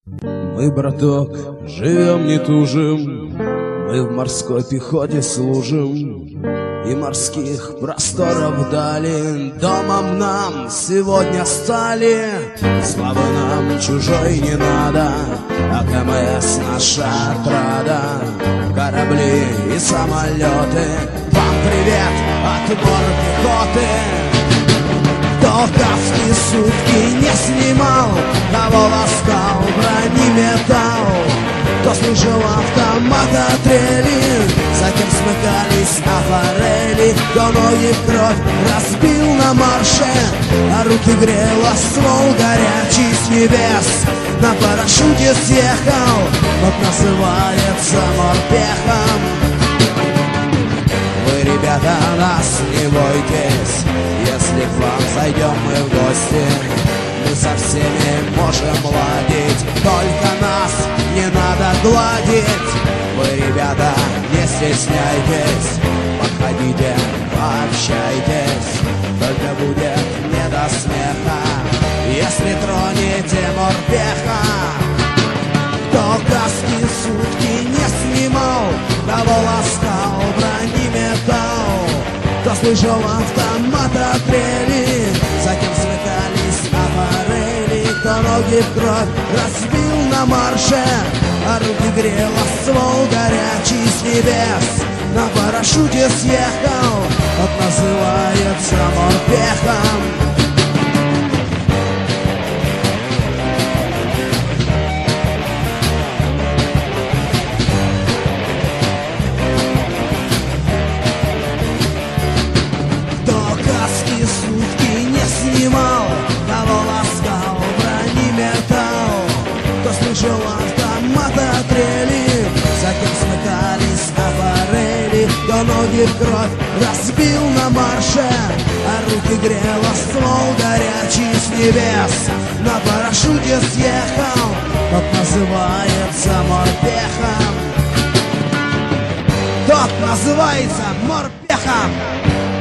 Мы, браток, живем не тужим, мы в морской пехоте служим, и морских просторов дали домом нам сегодня стали. Славы нам чужой не надо, а КМС наша отрада. Корабли и самолеты, вам привет от морпехоты. Кто каски сутки не снимал, кого ласкал, брони металл, кто слышал автоматотрели, за кем смыкались афорели, кто ноги в кровь разбил на марше, а руки грел ствол горячий с небес. На парашюте съехал, вот называется морпехом. Вы, ребята, нас не бойтесь, если к вам зайдем мы в гости, мы со всеми можем ладить, только нас не надо гладить. Вы, ребята, не стесняйтесь, подходите, пообщайтесь, только будет не до смеха, если тронете морпеха. Кто каски сутки не снимал, кого ласкал, брони металл, кто слышал автоматотрели, за кем смыкались афорели, кто ноги в кровь разбил на марше, а руки грел ствол горячий с небес. На парашюте съехал, вот называется морпехом. Кого ласкал, брони металл, кто слышал автоматотрели, за кем смыкались афорели, кто ноги в кровь разбил на марше, а руки грел ствол горячий с небес. На парашюте съехал, тот называется морпехом. Тот называется морпехом.